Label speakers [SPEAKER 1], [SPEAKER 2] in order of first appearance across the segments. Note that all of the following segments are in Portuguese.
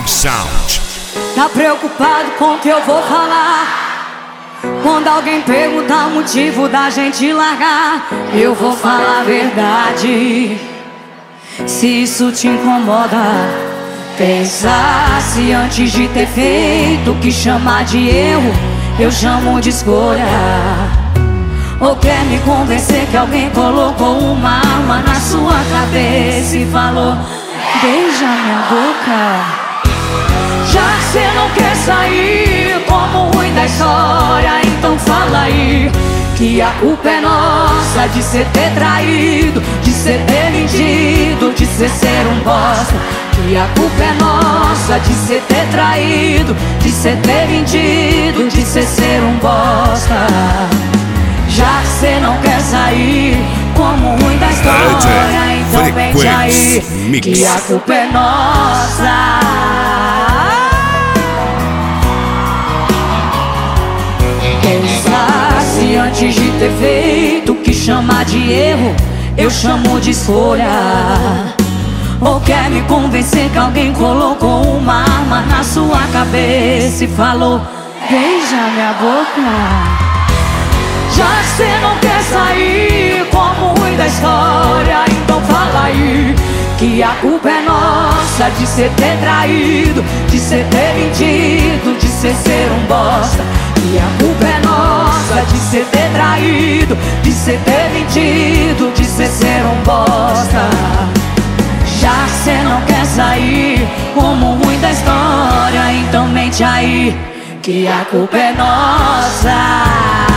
[SPEAKER 1] Big Sound.
[SPEAKER 2] Tá preocupado com o que eu vou falar? Quando alguém perguntar o motivo da gente largar, eu vou falar a verdade. Se isso te incomoda, pensasse antes de ter feito o que chamar de erro, eu chamo de escolha. Ou quer me convencer que alguém colocou uma arma na sua cabeça e falou: beija minha boca. Já que cê não quer sair como ruim da história, então fala aí que a culpa é nossa de cê ter traído, de cê ter mentido, de cê ser um bosta. Que a culpa é nossa de cê ter traído, de cê ter mentido, de cê ser um bosta. Já que cê não quer sair como ruim da história, então vem aí que a culpa é nossa. Pensasse antes de ter feito o que chamar de erro, eu chamo de escolha. Ou quer me convencer que alguém colocou uma arma na sua cabeça e falou: beija minha boca. Já que cê não quer sair como ruim da história, então fala aí que a culpa é nossa de cê ter traído, de cê ter mentido, de cê ser um bosta. Que a culpa é nossa de cê ter traído, de cê ter mentido, de cê ser um bosta. Já que cê não quer sair como ruim da história, então mente aí que a culpa é nossa.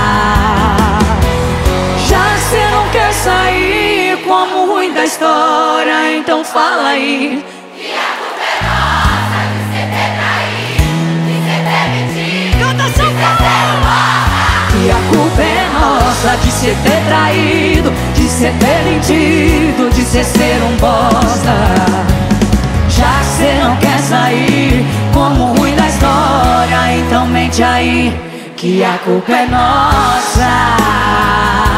[SPEAKER 2] Já que cê não quer sair como ruim da história, então fala aí
[SPEAKER 3] que a culpa é nossa de cê ter traído, de cê ter mentido,
[SPEAKER 2] Canta,
[SPEAKER 3] de cê ser um bosta.
[SPEAKER 2] que a culpa é nossa de cê ter traído, de cê ter mentido, de cê ser um bosta. Já que cê não quer sair como ruim da história, então mente aí que a culpa é nossa.